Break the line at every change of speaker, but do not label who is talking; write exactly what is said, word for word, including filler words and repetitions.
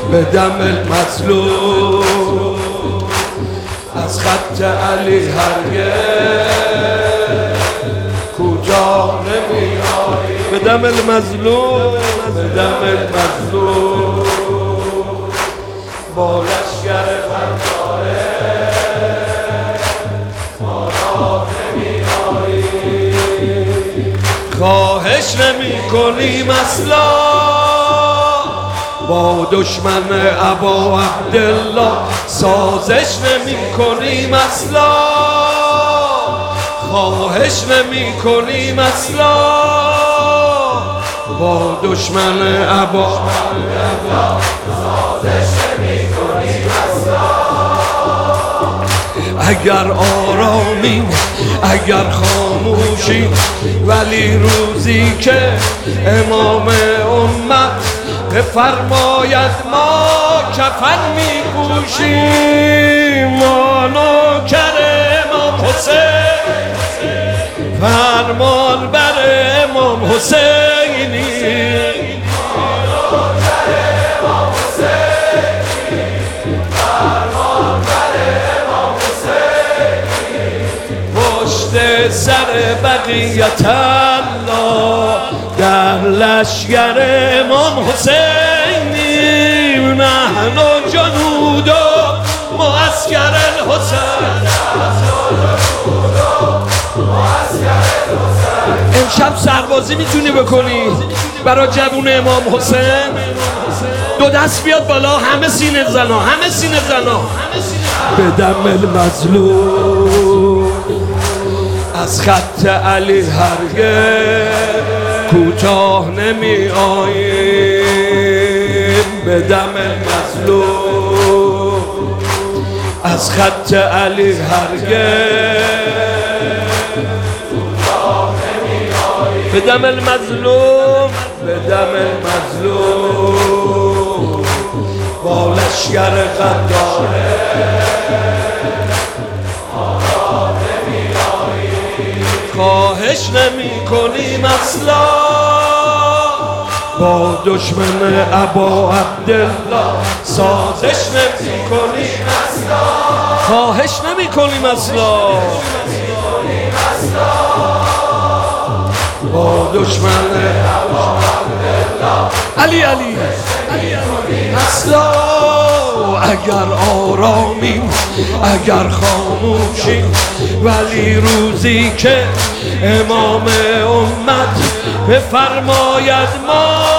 به دم المظلوم از خط علی هرگز کوتاه نمی‌آیی به دم المظلوم به دم المظلوم با لشگر خنجاره ما را نمی‌آیی خواهش نمی کنیم اصلا با دشمن ابا عبدالله سازش نمی کنیم اصلا خواهش نمی کنیم اصلا با دشمن ابا عبدالله سازش نمی کنیم اصلا اگر آرامیم اگر خاموشیم ولی روزی که امام امت بفرماید ما کفن می پوشیم ما نوکر امام حسین فرمان بر امام حسینی سر بقیت الله در لشگر امام حسینیم نحن جنود و معسکر الحسین امشب سربازی میتونی بکنی برای جوون امام حسین دو دست بیاد بالا همه سینه زنا همه سینه زنا به دم المظلوم از خط علی هرگز کوتاه نمی آییم به دم المظلوم از خط علی هرگز کوتاه نمی آییم به دم المظلوم به دم المظلوم با لشگر غداره خواهش نمی کنیم اصلا با دشمن ابا عبدالله سازش نمی کنیم اصلا خواهش نمی کنیم اصلا با دشمن ابا عبدالله علی علی اصلا اگر آرامیم اگر خاموشیم ولی روزی که امام امت بفرماید ما